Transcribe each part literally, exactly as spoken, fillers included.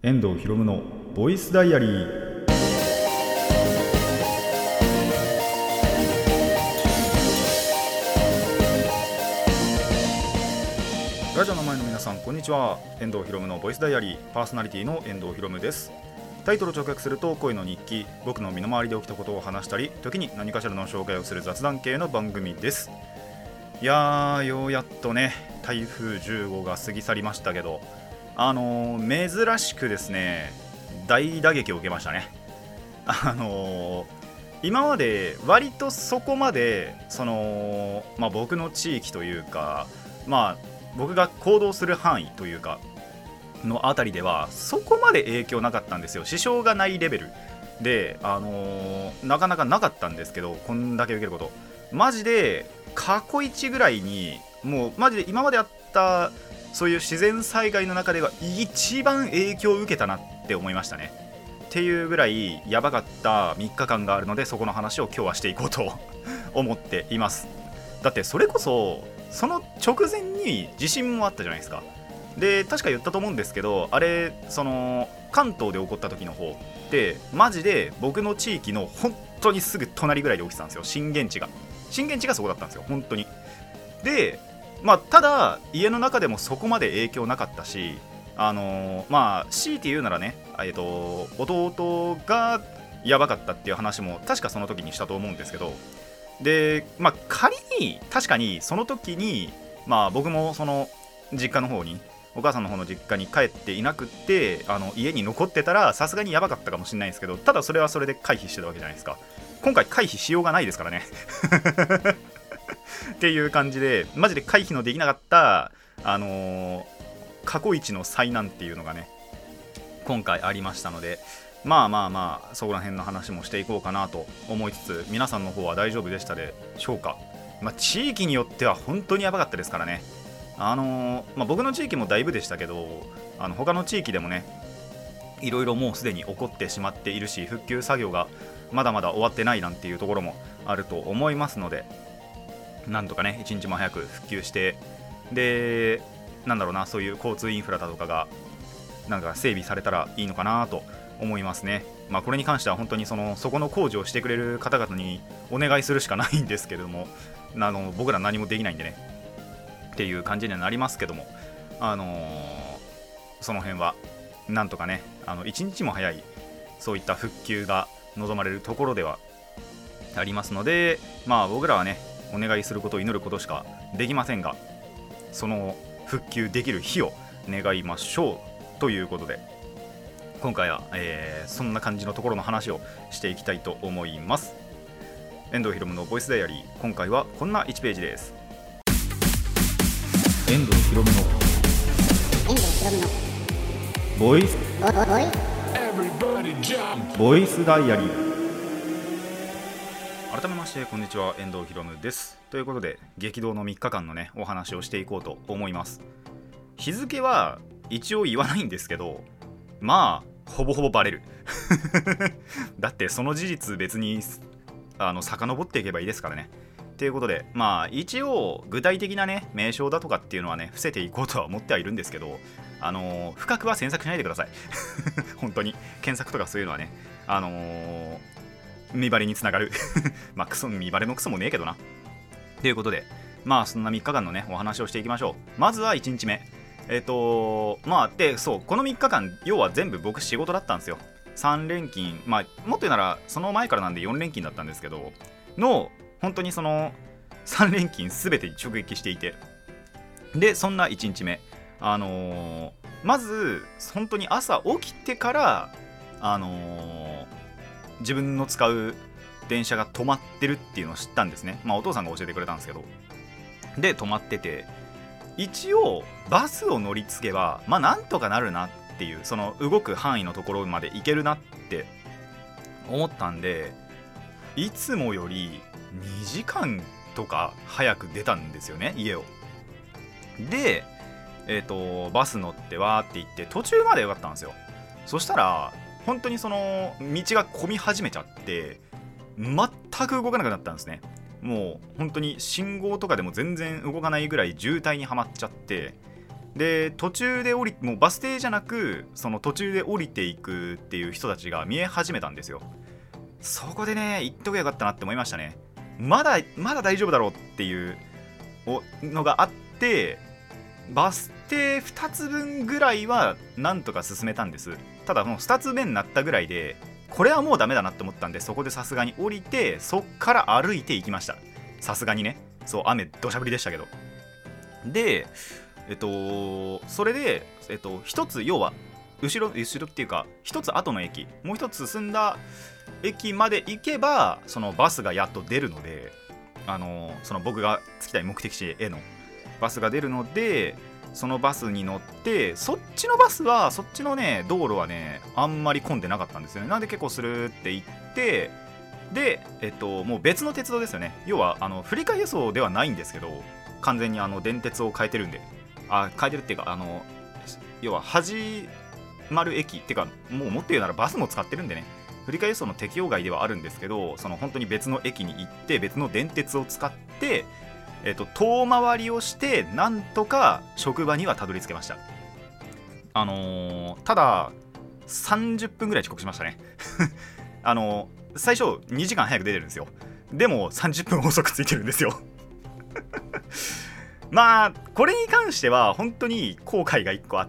遠藤ひろむのボイスダイアリー。ラジオの前の皆さん、こんにちは。遠藤ひろむのボイスダイアリーパーソナリティの遠藤ひろむです。タイトルを直訳すると恋の日記、僕の身の回りで起きたことを話したり、時に何かしらの紹介をする雑談系の番組です。いやー、ようやっとね台風じゅうごが過ぎ去りましたけど、あのー、珍しくですね大打撃を受けましたね。あのー、今まで割とそこまでその、まあ、僕の地域というか、まあ僕が行動する範囲というかのあたりではそこまで影響なかったんですよ。支障がないレベルで、あのー、なかなかなかったんですけど、こんだけ受けることマジで過去一ぐらいに、もうマジで今まであったそういう自然災害の中では一番影響を受けたなって思いましたね。っていうぐらいやばかったみっかかんがあるので、そこの話を今日はしていこうと思っています。だってそれこそその直前に地震もあったじゃないですか。で確か言ったと思うんですけど、あれその関東で起こった時の方ってマジで僕の地域の本当にすぐ隣ぐらいで起きてたんですよ。震源地が震源地がそこだったんですよ、本当に。でまあただ家の中でもそこまで影響なかったし、あのー、まあ強いて言うならね、えっと弟がやばかったっていう話も確かその時にしたと思うんですけど、でまあ仮に確かにその時にまあ僕もその実家の方にお母さんの方の実家に帰っていなくって、あの家に残ってたらさすがにやばかったかもしれないんですけど、ただそれはそれで回避してたわけじゃないですか。今回回避しようがないですからねっていう感じで、マジで回避のできなかったあのー、過去一の災難っていうのがね今回ありましたので、まあまあまあそこら辺の話もしていこうかなと思いつつ、皆さんの方は大丈夫でしたでしょうか。まあ、地域によっては本当にやばかったですからね。あのーまあ、僕の地域もだいぶでしたけど、あの他の地域でもねいろいろもうすでに起こってしまっているし、復旧作業がまだまだ終わってないなんていうところもあると思いますので、なんとかね一日も早く復旧して、でなんだろうな、そういう交通インフラだとかがなんか整備されたらいいのかなと思いますね。まあこれに関しては本当にそのそこの工事をしてくれる方々にお願いするしかないんですけれども、あの僕ら何もできないんでねっていう感じにはなりますけども、あのー、その辺はなんとかね、あの一日も早いそういった復旧が望まれるところではありますので、まあ僕らはねお願いすることを祈ることしかできませんが、その復旧できる日を願いましょうということで、今回は、えー、そんな感じのところの話をしていきたいと思います。遠藤ひろむのボイスダイアリー、今回はこんないちページです。遠藤ひろむのボイスボイスダイアリー。改めましてこんにちは、遠藤ひろむです。ということで激動のみっかかんのねお話をしていこうと思います。日付は一応言わないんですけど、まあほぼほぼバレるだってその事実別にあの遡っていけばいいですからね。ということで、まあ一応具体的なね名称だとかっていうのはね伏せていこうとは思ってはいるんですけど、あのー、深くは詮索しないでください本当に検索とかそういうのはね、あのー、見バレにつながるまあクソ見バレのクソもねえけどな。ということで、まあそんなみっかかんのねお話をしていきましょう。まずはいちにちめ、えっとまあでそうこのみっかかん要は全部僕仕事だったんですよ。さん連勤、まあもっと言うならその前からなんでよん連勤だったんですけどの、本当にそのさん連勤すべてに直撃していて、でそんないちにちめ、あのー、まず本当に朝起きてからあのー、自分の使う電車が止まってるっていうのを知ったんですね。まあお父さんが教えてくれたんですけど、で止まってて、一応バスを乗り継げばまあなんとかなるなっていう、その動く範囲のところまで行けるなって思ったんで、いつもよりにじかんとか早く出たんですよね、家を。でえっとバス乗ってわーって行って途中まで良かったんですよ。そしたら本当にその道が混み始めちゃって全く動かなくなったんですね。もう本当に信号とかでも全然動かないぐらい渋滞にはまっちゃって、 で途中で降りもうバス停じゃなくその途中で降りていくっていう人たちが見え始めたんですよ。そこでね言っとけばよかったなって思いましたね。まだまだ大丈夫だろうっていうのがあって、バス停ふたつぶんぐらいはなんとか進めたんです。ただもうふたつめになったぐらいでこれはもうダメだなって思ったんで、そこでさすがに降りてそっから歩いていきました。さすがにね、そう雨土砂降りでしたけど。でえっとそれでえっと一つ要は後ろ後ろっていうか一つ後の駅、もう一つ進んだ駅まで行けばそのバスがやっと出るので、あのその僕が着きたい目的地へのバスが出るので、そのバスに乗って、そっちのバスはそっちのね道路はねあんまり混んでなかったんですよね。なんで結構するって言って、でえっともう別の鉄道ですよね。要はあの振り替え輸送ではないんですけど、完全にあの電鉄を変えてるんで、あ変えてるっていうかあの要は始まる駅っていうか、もうもっと言うならバスも使ってるんでね、振り替え輸送の適用外ではあるんですけど、その本当に別の駅に行って別の電鉄を使って、えっと、遠回りをしてなんとか職場にはたどり着けました。あのー、たださんじゅっぷんぐらい遅刻しましたねあのー、最初にじかん早く出てるんですよ。でもさんじゅっぷん遅くついてるんですよまあこれに関しては本当に後悔がいっこあって、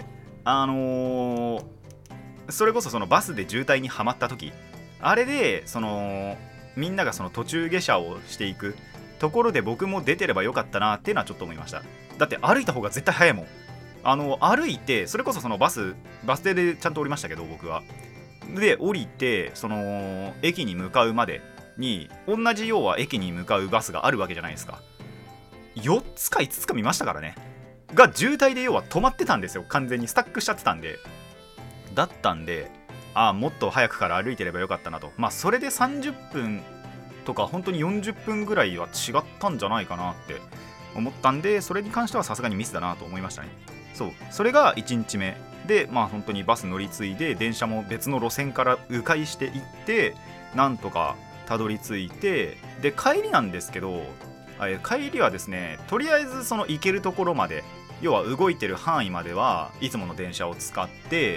あのー、それこそそのバスで渋滞にはまった時、あれでそのみんながその途中下車をしていくところで僕も出てればよかったなっていうのはちょっと思いました。だって歩いた方が絶対早いもん。あの歩いてそれこそそのバスバス停でちゃんと降りましたけど、僕はで降りてその駅に向かうまでに同じ要は駅に向かうバスがあるわけじゃないですか。よっつかいつつか見ましたからね、が渋滞で要は止まってたんですよ。完全にスタックしちゃってたんで、だったんで、ああもっと早くから歩いてればよかったなと。まあそれでさんじゅっぷんとか本当によんじゅっぷんぐらいは違ったんじゃないかなって思ったんで、それに関してはさすがにミスだなと思いましたね。そうそれがいちにちめで、まあ本当にバス乗り継いで電車も別の路線から迂回していってなんとかたどり着いて、で帰りなんですけど、帰りはですねとりあえずその行けるところまで、要は動いてる範囲まではいつもの電車を使って、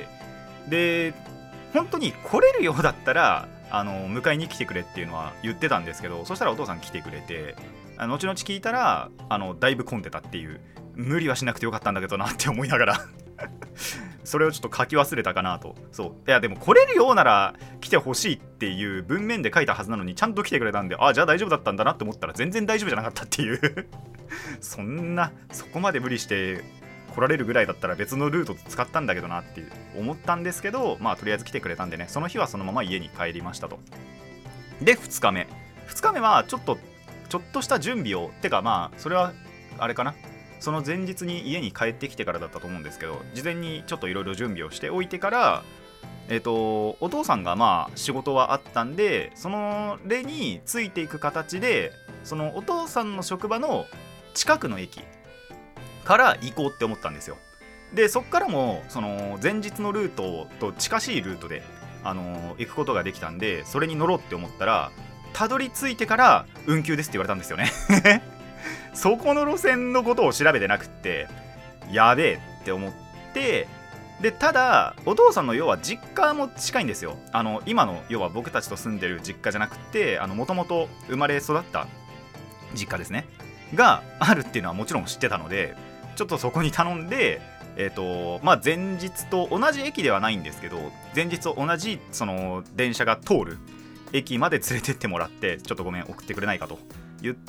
で本当に来れるようだったらあの迎えに来てくれっていうのは言ってたんですけど、そしたらお父さん来てくれて、あ後々聞いたらあのだいぶ混んでたっていう、無理はしなくてよかったんだけどなって思いながらそれをちょっと書き忘れたかなと。そういやでも来れるようなら来てほしいっていう文面で書いたはずなのにちゃんと来てくれたんで、あじゃあ大丈夫だったんだなって思ったら全然大丈夫じゃなかったっていうそんなそこまで無理して来られるぐらいだったら別のルート使ったんだけどなって思ったんですけど、まあとりあえず来てくれたんでね、その日はそのまま家に帰りましたと。でふつかめふつかめはちょっとちょっとした準備を、てかまあそれはあれかな、その前日に家に帰ってきてからだったと思うんですけど、事前にちょっといろいろ準備をしておいてから、えっとお父さんがまあ仕事はあったんで、その例についていく形でそのお父さんの職場の近くの駅から行こうって思ったんですよ。でそっからもその前日のルートと近しいルートで、あのー、行くことができたんで、それに乗ろうって思ったらたどり着いてから運休ですって言われたんですよねそこの路線のことを調べてなくってやべえって思って、でただお父さんの要は実家も近いんですよ。あの今の要は僕たちと住んでる実家じゃなくて、もともと生まれ育った実家ですねがあるっていうのはもちろん知ってたので、ちょっとそこに頼んで、えーとまあ、前日と同じ駅ではないんですけど、前日と同じその電車が通る駅まで連れてってもらって、ちょっとごめん送ってくれないかと言って、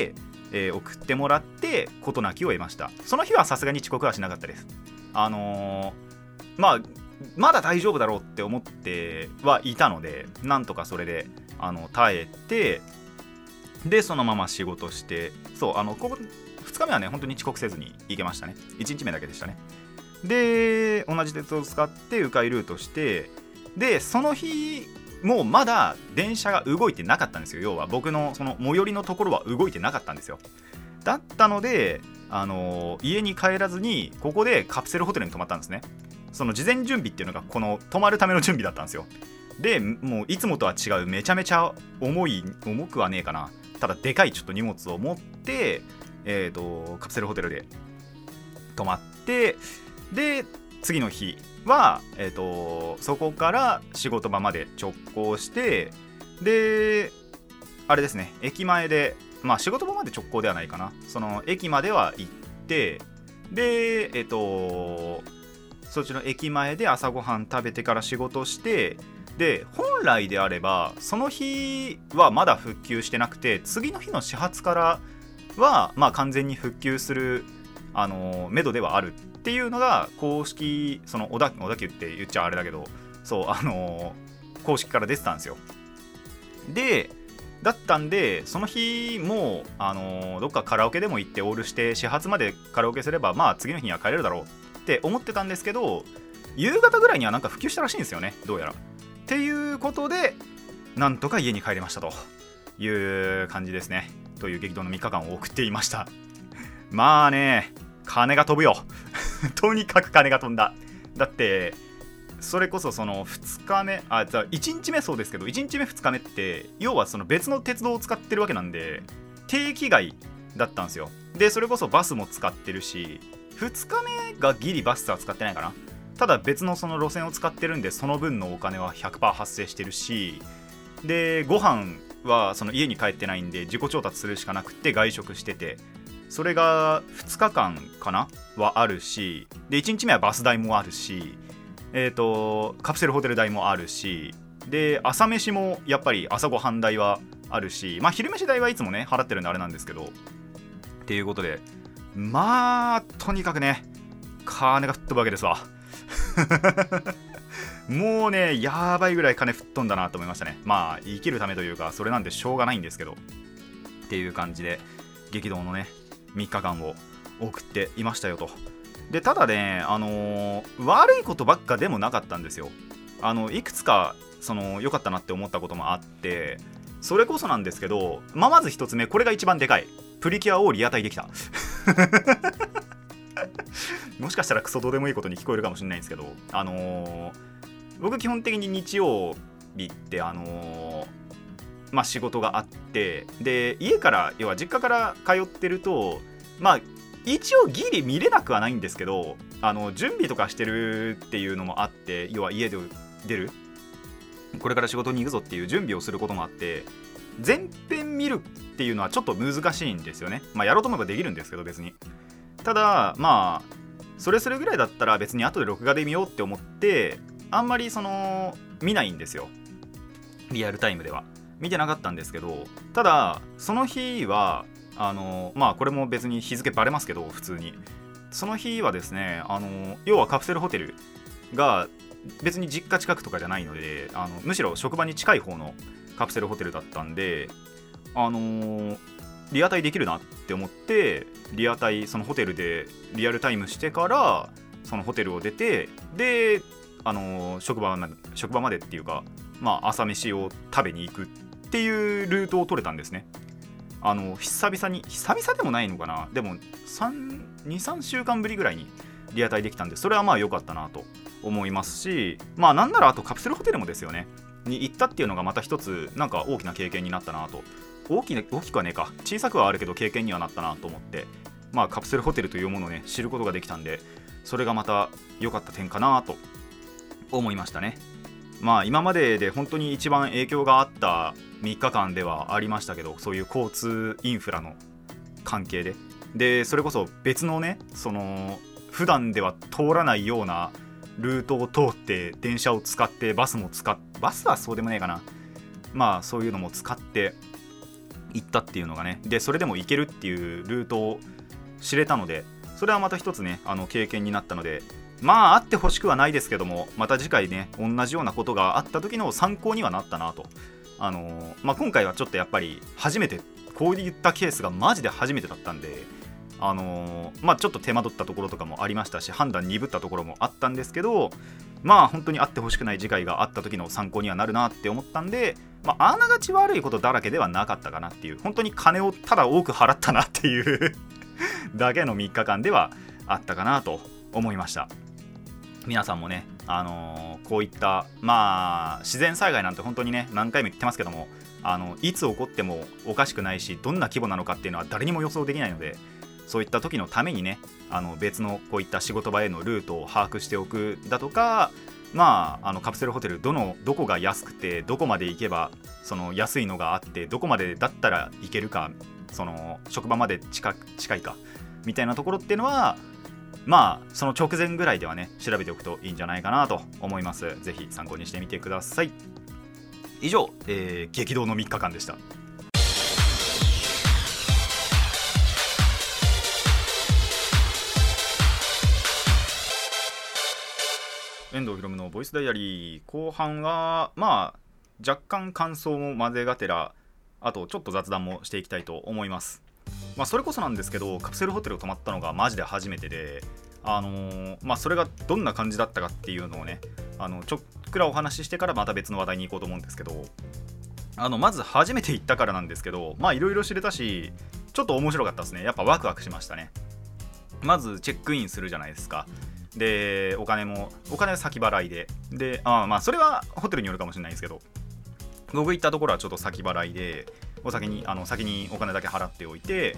えー、送ってもらって事なきを得ました。その日はさすがに遅刻はしなかったです。あのー、まあまだ大丈夫だろうって思ってはいたので、なんとかそれであの耐えて、でそのまま仕事して、そうあのここふつかめはね本当に遅刻せずに行けましたね。いちにちめだけでしたね。で同じ鉄を使って迂回ルートして、でその日もうまだ電車が動いてなかったんですよ。要は僕のその最寄りのところは動いてなかったんですよ。だったので、あのー、家に帰らずにここでカプセルホテルに泊まったんですね。その事前準備っていうのがこの泊まるための準備だったんですよ。でもういつもとは違うめちゃめちゃ重い重くはねえかな、ただでかいちょっと荷物を持って、えーとカプセルホテルで泊まって、で次の日は、えーと、そこから仕事場まで直行して、であれですね、駅前で、まあ仕事場まで直行ではないかな、その駅までは行って、でえっ、ー、とそっちの駅前で朝ごはん食べてから仕事して、で本来であればその日はまだ復旧してなくて、次の日の始発からはまあ完全に復旧するあの目処ではあるっていうのが公式、その小田小田急って言っちゃあれだけど、そうあの公式から出てたんですよ。でだったんで、その日もあのどっかカラオケでも行ってオールして始発までカラオケすればまあ次の日には帰れるだろうって思ってたんですけど、夕方ぐらいにはなんか復旧したらしいんですよね、どうやら。っていうことでなんとか家に帰りましたという感じですね。という激動のみっかかんを送っていました。まあね、金が飛ぶよとにかく金が飛んだ。だってそれこそそのふつかめ、あ、じゃあいちにちめそうですけど、いちにちめふつかめって要はその別の鉄道を使ってるわけなんで定期外だったんですよ。でそれこそバスも使ってるし、ふつかめがギリバスは使ってないかな。ただ別のその路線を使ってるんで、その分のお金は ひゃくパーセント 発生してるし、でご飯はその家に帰ってないんで自己調達するしかなくて外食してて、それがふつかかんかなはあるし、でいちにちめはバス代もあるし、えーとカプセルホテル代もあるし、で朝飯もやっぱり朝ごはん代はあるし、まあ昼飯代はいつもね払ってるんであれなんですけど、っていうことでまあとにかくね金が吹っ飛ぶわけですわもうねやばいぐらい金吹っ飛んだなと思いましたね。まあ生きるためというかそれなんでしょうがないんですけどっていう感じで激動のねみっかかんを送っていましたよと。でただね、あのー、悪いことばっかでもなかったんですよ。あのいくつかその良かったなって思ったこともあって、それこそなんですけど、まあ、まず一つ目、これが一番でかい、プリキュアをリアタイできたもしかしたらクソどうでもいいことに聞こえるかもしれないんですけど、あのー、僕基本的に日曜日ってあのー、まあ仕事があって、で家から要は実家から通ってると、まあ一応ギリ見れなくはないんですけど、あの準備とかしてるっていうのもあって、要は家で出るこれから仕事に行くぞっていう準備をすることもあって、全編見るっていうのはちょっと難しいんですよね。まあやろうと思えばできるんですけど別に。ただまあそれするぐらいだったら別に後で録画で見ようって思ってあんまりその見ないんですよ。リアルタイムでは見てなかったんですけど、ただその日はあのまあこれも別に日付バレますけど、普通にその日はですね、あの要はカプセルホテルが別に実家近くとかじゃないので、あのむしろ職場に近い方のカプセルホテルだったんで、あのー、リアタイできるなって思ってリアタイそのホテルでリアルタイムしてからそのホテルを出て、で、あのー、職場まで職場までっていうか、まあ朝飯を食べに行くっていうルートを取れたんですね。あの久々に久々でもないのかな、でもにさんしゅうかんぶりぐらいにリアタイできたんで、それはまあ良かったなと思いますし、まあなんならあとカプセルホテルもですよねに行ったっていうのがまた一つなんか大きな経験になったなと。大きな大きくはねえか、小さくはあるけど経験にはなったなと思って、まあカプセルホテルというものをね知ることができたんで、それがまた良かった点かなと思いましたね。まあ今までで本当に一番影響があったみっかかんではありましたけど、そういう交通インフラの関係ででそれこそ別のね、その普段では通らないようなルートを通って電車を使ってバスも使っバスはそうでもねえかな、まあそういうのも使って行ったっていうのがね、でそれでも行けるっていうルートを知れたので、それはまた一つねあの経験になったので、まああってほしくはないですけども、また次回ね同じようなことがあった時の参考にはなったなと。あのーまあ、今回はちょっとやっぱり初めてこういったケースがマジで初めてだったんで、あのーまあ、ちょっと手間取ったところとかもありましたし、判断鈍ったところもあったんですけど、まあ本当にあってほしくない次回があった時の参考にはなるなって思ったんで、まあ、あながち悪いことだらけではなかったかなっていう、本当に金をただ多く払ったなっていうだけのみっかかんではあったかなと思いました。皆さんもね、あのー、こういったまあ自然災害なんて本当にね何回も言ってますけども、あのいつ起こってもおかしくないし、どんな規模なのかっていうのは誰にも予想できないので、 そういった時のためにね、あの別のこういった仕事場へのルートを把握しておくだとか、まあ、あのカプセルホテルどのどこが安くてどこまで行けばその安いのがあってどこまでだったら行けるか、その職場まで近近いかみたいなところっていうのは、まあその直前ぐらいではね調べておくといいんじゃないかなと思います。ぜひ参考にしてみてください。以上、えー、激動のみっかかんでした。遠藤ひろむのボイスダイアリー後半はまあ若干感想も混ぜがてら、あとちょっと雑談もしていきたいと思います。まあそれこそなんですけど、カプセルホテル泊まったのがマジで初めてで、あのー、まあそれがどんな感じだったかっていうのをね、あのちょっくらお話ししてからまた別の話題に行こうと思うんですけど、あのまず初めて行ったからなんですけど、まあいろいろ知れたしちょっと面白かったですね。やっぱワクワクしましたね。まずチェックインするじゃないですか。でお金もお金は先払いでであまあそれはホテルによるかもしれないんですけど、僕行ったところはちょっと先払いでお先にあの先にお金だけ払っておいて、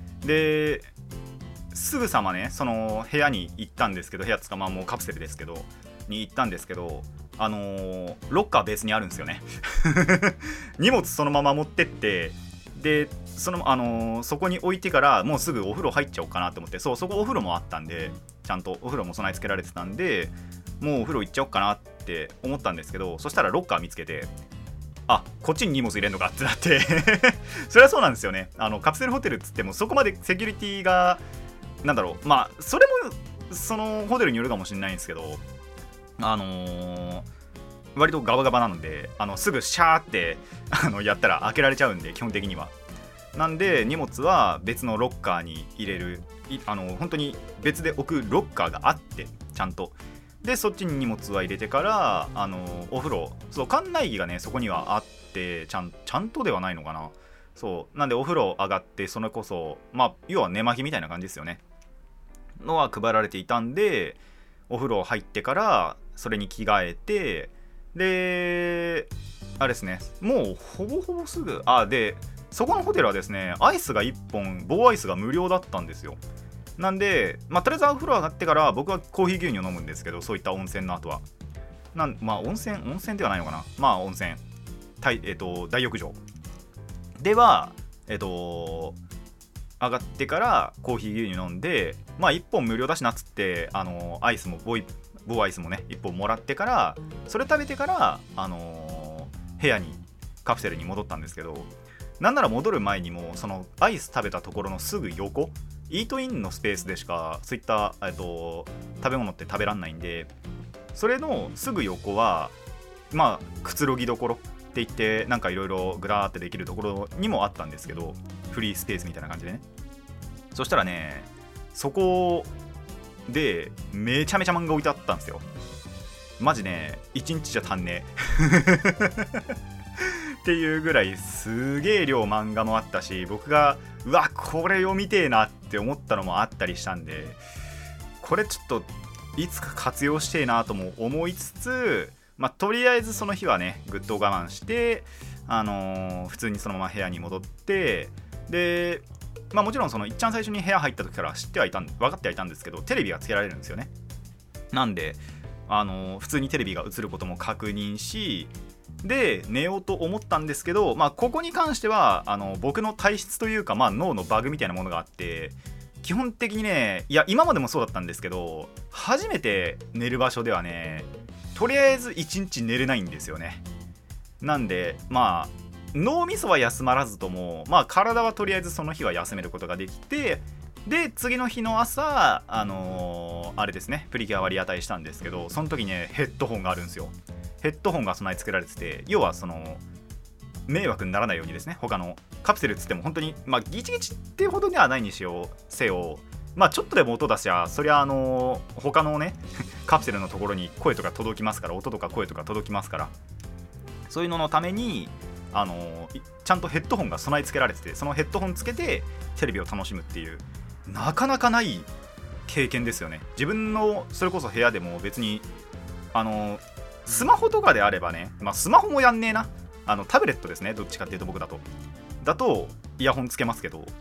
ですぐさまねその部屋に行ったんですけど、部屋つかまあもうカプセルですけどに行ったんですけど、あのー、ロッカーベースにあるんですよね荷物そのまま持ってって、でその、あのー、そこに置いてからもうすぐお風呂入っちゃおうかなと思って、そうそこお風呂もあったんで、ちゃんとお風呂も備え付けられてたんで、もうお風呂行っちゃおうかなって思ったんですけど、そしたらロッカー見つけて、あこっちに荷物入れんのかってなってそれはそうなんですよね。あのカプセルホテルっつってもそこまでセキュリティがなんだろう、まあそれもそのホテルによるかもしれないんですけど、あのー、割とガバガバなので、あのすぐシャーってあのやったら開けられちゃうんで、基本的には。なんで荷物は別のロッカーに入れる、あの本当に別で置くロッカーがあって、ちゃんとでそっちに荷物は入れてから、あのお風呂、そう館内着がねそこにはあって、ちゃんちゃんとではないのかな。そうなんでお風呂上がって、それこそまあ要は寝巻きみたいな感じですよねのは配られていたんで、お風呂入ってからそれに着替えて、であれですね、もうほぼほぼすぐ、あでそこのホテルはですね、アイスがいっぽん、棒アイスが無料だったんですよ。なんで、まあ、とりあえずお風呂上がってから僕はコーヒー牛乳を飲むんですけど、そういった温泉の後はなんまあ温泉温泉ではないのかな、まあ温泉大、えー、と大浴場ではえっ、ー、と上がってからコーヒー牛乳飲んで、まあいっぽん無料だしなっつって、あのアイスも棒棒アイスもねいっぽんもらってから、それ食べてからあのー、部屋にカプセルに戻ったんですけど、なんなら戻る前にもそのアイス食べたところのすぐ横、イートインのスペースでしかそういった、えっと、食べ物って食べらんないんで、それのすぐ横はまあくつろぎどころって言って、なんかいろいろグラーってできるところにもあったんですけど、フリースペースみたいな感じでね。そしたらね、そこでめちゃめちゃ漫画置いてあったんですよ。マジねいちにちじゃ足んねえっていうぐらいすげえ量漫画もあったし、僕がうわこれ読みてえなって思ったのもあったりしたんで、これちょっといつか活用してえなとも思いつつ、まあとりあえずその日はねぐっと我慢して、あのー、普通にそのまま部屋に戻って、でまあもちろんそのいっちゃん最初に部屋入った時から知ってはいたん分かってはいたんですけど、テレビがつけられるんですよね。なんであのー、普通にテレビが映ることも確認し、で寝ようと思ったんですけど、まあここに関してはあの僕の体質というか、まあ脳のバグみたいなものがあって、基本的にね、いや今までもそうだったんですけど、初めて寝る場所ではねとりあえずいちにち寝れないんですよね。なんでまあ脳みそは休まらずとも、まあ体はとりあえずその日は休めることができて、で次の日の朝あのー、あれですね、プリキュア割り当たりしたんですけど、その時ねヘッドホンがあるんですよ。ヘッドホンが備え付けられてて、要はその迷惑にならないようにですね、他のカプセルっつっても本当にまあギチギチってほどではないにしようせよ、まあちょっとでも音出しゃそりゃあのー、他のねカプセルのところに声とか届きますから、音とか声とか届きますから、そういうののためにあのー、ちゃんとヘッドホンが備え付けられてて、そのヘッドホンつけてテレビを楽しむっていう、なかなかない経験ですよね。自分のそれこそ部屋でも別にあのースマホとかであればね、まあスマホもやんねえな、あのタブレットですね、どっちかっていうと僕だとだとイヤホンつけますけど、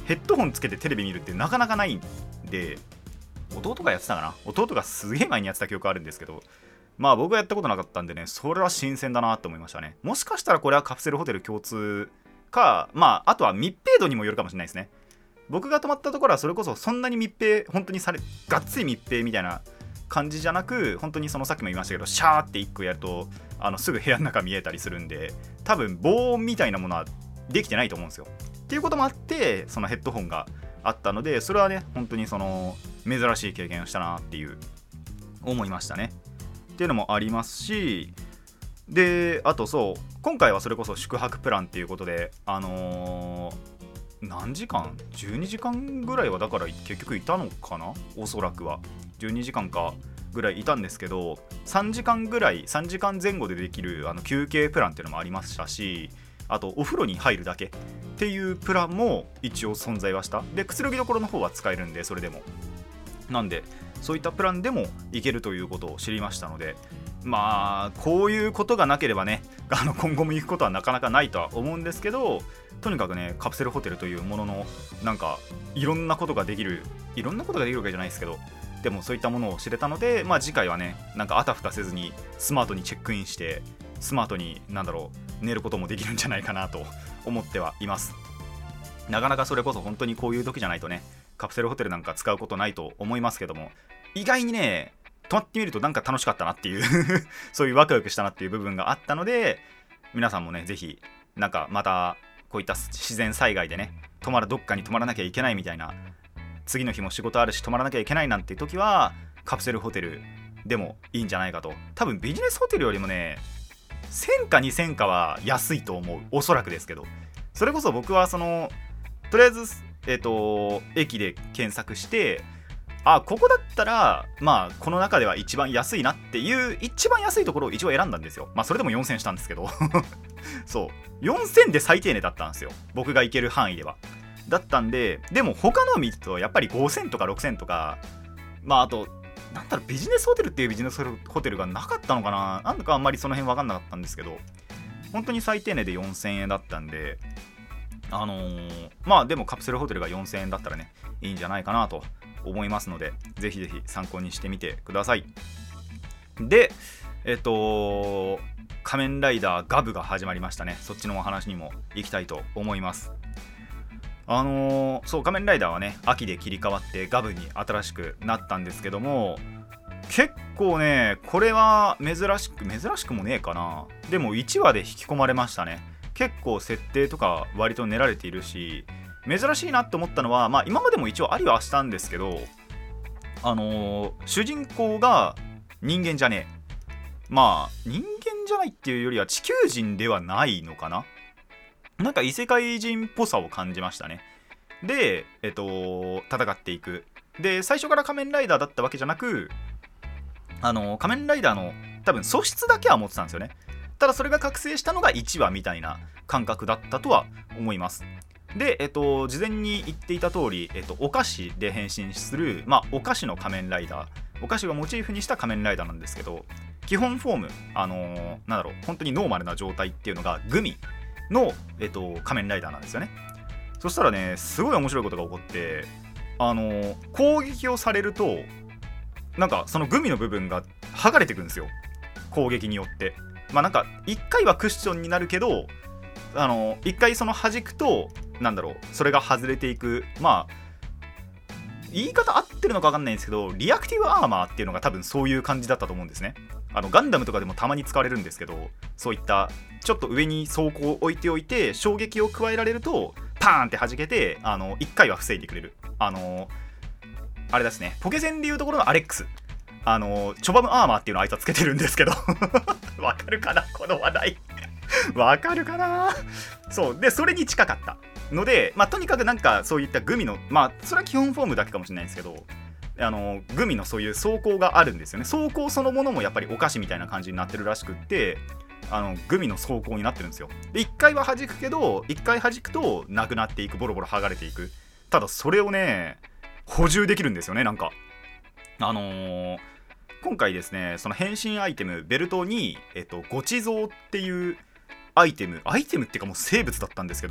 ヘッドホンつけてテレビ見るってなかなかないんで、弟がやってたかな、弟がすげえ前にやってた記憶あるんですけど、まあ僕はやったことなかったんでね、それは新鮮だなと思いましたね。もしかしたらこれはカプセルホテル共通か、まああとは密閉度にもよるかもしれないですね。僕が泊まったところはそれこそそんなに密閉、本当にされがっつり密閉みたいな感じじゃなく、本当にそのさっきも言いましたけど、シャーっていっこやるとあのすぐ部屋の中見えたりするんで、多分防音みたいなものはできてないと思うんですよ。っていうこともあってそのヘッドホンがあったので、それはね本当にその珍しい経験をしたなっていう思いましたね。っていうのもありますし、であとそう今回はそれこそ宿泊プランっていうことで、あのー何時間じゅうにじかんぐらいはだから結局いたのかな、おそらくはじゅうにじかんかぐらいいたんですけど、さんじかんぐらいさんじかんぜん後でできるあの休憩プランっていうのもありましたし、あとお風呂に入るだけっていうプランも一応存在はした。でくつろぎどころの方は使えるんで、それでもなんでそういったプランでもいけるということを知りましたので、まあこういうことがなければね、あの今後も行くことはなかなかないとは思うんですけど、とにかくねカプセルホテルというもののなんかいろんなことができるいろんなことができるわけじゃないですけど、でもそういったものを知れたので、まあ次回はねなんかあたふたせずにスマートにチェックインしてスマートになんだろう寝ることもできるんじゃないかなと思ってはいます。なかなかそれこそ本当にこういう時じゃないとねカプセルホテルなんか使うことないと思いますけども、意外にね泊まってみるとなんか楽しかったなっていうそういうワクワクしたなっていう部分があったので、皆さんもねぜひなんかまたこういった自然災害でね泊まるどっかに泊まらなきゃいけないみたいな、次の日も仕事あるし泊まらなきゃいけないなんていう時はカプセルホテルでもいいんじゃないかと。多分ビジネスホテルよりもねせんかにせんかは安いと思う、おそらくですけど。それこそ僕はそのとりあえずえっと駅で検索して、あここだったらまあこの中では一番安いなっていう一番安いところを一応選んだんですよ。まあそれでもよんせんしたんですけどそうよんせんで最低値だったんですよ、僕が行ける範囲では。だったんで、でも他のを見るとやっぱりごせんとかろくせんとか、まああとなんだろうビジネスホテルっていうビジネスホテルがなかったのかな、なんだかあんまりその辺分かんなかったんですけど、本当に最低値でよんせんえんだったんで、あのー、まあでもカプセルホテルがよんせんえんだったらねいいんじゃないかなと思いますので、ぜひぜひ参考にしてみてください。でえっと仮面ライダーガブが始まりましたね。そっちのお話にも行きたいと思います。あのー、そう仮面ライダーはね秋で切り替わってガブに新しくなったんですけども、結構ねこれは珍しく珍しくもねえかな、でもいちわで引き込まれましたね。結構設定とか割と練られているし、珍しいなって思ったのは、まあ今までも一応ありはしたんですけど、あのー、主人公が人間じゃねえ、まあ人間じゃないっていうよりは地球人ではないのかな、なんか異世界人っぽさを感じましたね。でえっと戦っていく。で最初から仮面ライダーだったわけじゃなく、あのー、仮面ライダーの多分素質だけは持ってたんですよね。ただそれが覚醒したのがいちわみたいな感覚だったとは思います。で、えっと、事前に言っていた通り、えっと、お菓子で変身する、まあ、お菓子の仮面ライダー、お菓子をモチーフにした仮面ライダーなんですけど、基本フォーム、あのー、なんだろう、本当にノーマルな状態っていうのがグミの、えっと、仮面ライダーなんですよね。そしたらね、すごい面白いことが起こって、あのー、攻撃をされると、なんかそのグミの部分が剥がれてくるんですよ、攻撃によって。まあなんかいっかいはクッションになるけど、あのいっかいその弾くとなんだろうそれが外れていく、まあ言い方合ってるのか分かんないんですけど、リアクティブアーマーっていうのが多分そういう感じだったと思うんですね。あのガンダムとかでもたまに使われるんですけど、そういったちょっと上に装甲を置いておいて衝撃を加えられるとパーンって弾けて、あのいっかいは防いでくれる、あのあれですね、ポケセンでいうところのアレックス、あのチョバムアーマーっていうのをあいつはつけてるんですけどわかるかなこの話題わかるかな。そうでそれに近かったので、まあとにかくなんかそういったグミの、まあそれは基本フォームだけかもしれないんですけど、あのグミのそういう装甲があるんですよね。装甲そのものもやっぱりお菓子みたいな感じになってるらしくって、あのグミの装甲になってるんですよ。でいっかいは弾くけど、いっかい弾くとなくなっていく、ボロボロ剥がれていく。ただそれをね補充できるんですよね。なんかあのー、今回ですね、その変身アイテムベルトに、えっと、ご地蔵っていうアイテムアイテムっていうかもう生物だったんですけど、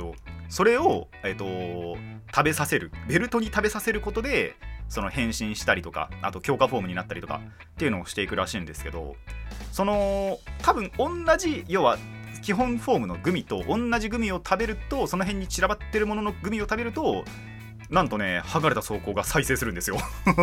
それを、えーと、食べさせるベルトに食べさせることでその変身したりとか、あと強化フォームになったりとかっていうのをしていくらしいんですけど、その多分同じ、要は基本フォームのグミと同じグミを食べると、その辺に散らばってるもののグミを食べると、なんとね剥がれた装甲が再生するんですよ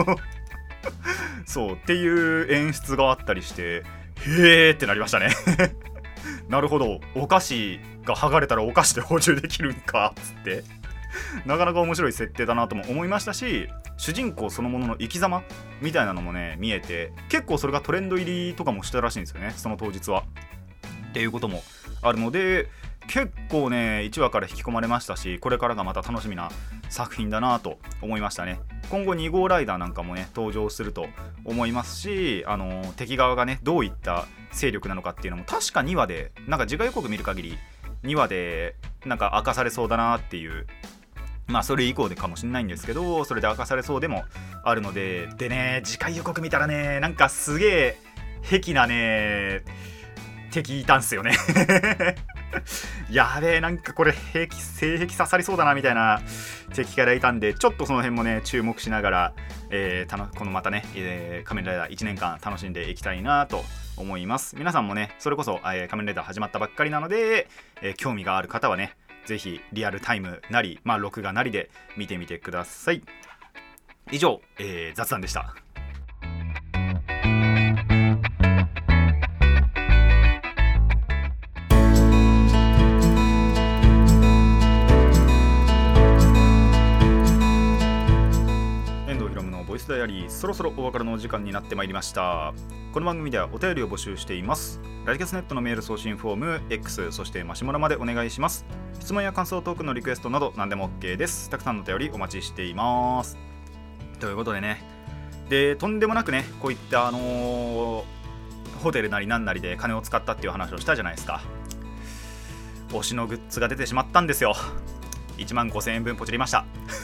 そうっていう演出があったりして、へーってなりましたねなるほど、お菓子が剥がれたらお菓子で補充できるんかっつってなかなか面白い設定だなとも思いましたし、主人公そのものの生き様みたいなのもね見えて、結構それがトレンド入りとかもしたらしいんですよね、その当日はっていうこともあるので、結構ねいちわから引き込まれましたし、これからがまた楽しみな作品だなと思いましたね。今後に号ライダーなんかもね登場すると思いますし、あの敵側がねどういった勢力なのかっていうのも確かにわで、なんか次回予告見る限りにわでなんか明かされそうだなっていう、まあそれ以降でかもしれないんですけど、それで明かされそうでもあるので、でね次回予告見たらね、なんかすげえ壁なね敵いたんすよねやべえ、なんかこれ兵器性癖刺さりそうだなみたいな敵キャラいたんで、ちょっとその辺もね注目しながら、えー、たのこのまたね、えー、仮面ライダーいちねんかん楽しんでいきたいなと思います。皆さんもねそれこそ、えー、仮面ライダー始まったばっかりなので、えー、興味がある方はねぜひリアルタイムなり、まあ録画なりで見てみてください。以上、えー、雑談でした。ボイスダイアリー、そろそろお別れのお時間になってまいりました。この番組ではお便りを募集しています。ラジキャスネットのメール送信フォーム X、 そしてマシュマロまでお願いします。質問や感想、トークのリクエストなど何でも OK です。たくさんのお便りお待ちしています。ということでね、でとんでもなくねこういったあのー、ホテルなりなんなりで金を使ったっていう話をしたじゃないですか。推しのグッズが出てしまったんですよ。いちまんごせんえんぶんポチりました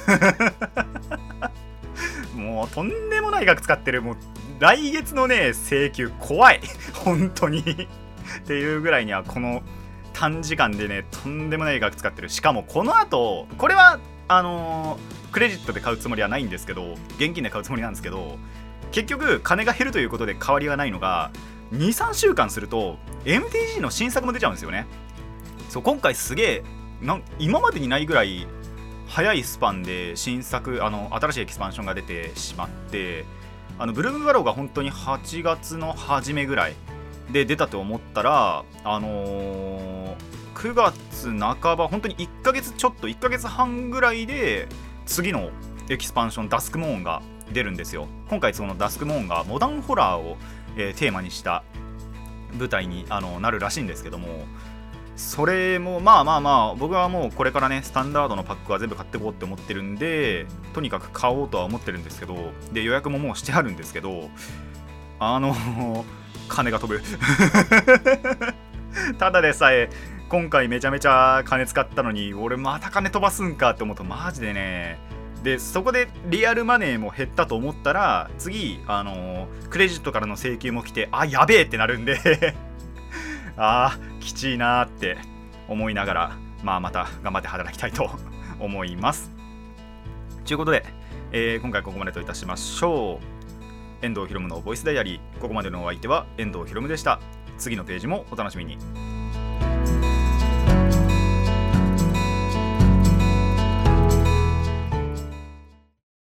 もうとんでもない額使ってる。もう来月のね請求怖い本当にっていうぐらいにはこの短時間でねとんでもない額使ってる。しかもこの後これはあのー、クレジットで買うつもりはないんですけど、現金で買うつもりなんですけど、結局金が減るということで変わりはないのが にさんしゅうかんすると エムティージー の新作も出ちゃうんですよね。そう今回すげえなん今までにないぐらい早いスパンで新作、あの新しいエキスパンションが出てしまって、あのブルームバローが本当にはちがつの初めぐらいで出たと思ったら、あのー、くがつなかば、本当にいっかげつちょっといっかげつはんぐらいで次のエキスパンションダスクモーンが出るんですよ。今回そのダスクモーンがモダンホラーを、えー、テーマにした舞台にあのなるらしいんですけども、それもまあまあまあ僕はもうこれからねスタンダードのパックは全部買っていこうって思ってるんで、とにかく買おうとは思ってるんですけど、で予約ももうしてあるんですけど、あの金が飛ぶただでさえ今回めちゃめちゃ金使ったのに俺また金飛ばすんかって思うとマジでね。でそこでリアルマネーも減ったと思ったら次あのクレジットからの請求も来て、あやべえってなるんであーきちいなーって思いながら、まあまた頑張って働きたいと思います。ということで、えー、今回ここまでといたしましょう。遠藤ひろむのボイスダイアリー、ここまでのお相手は遠藤ひろむでした。次のページもお楽しみに。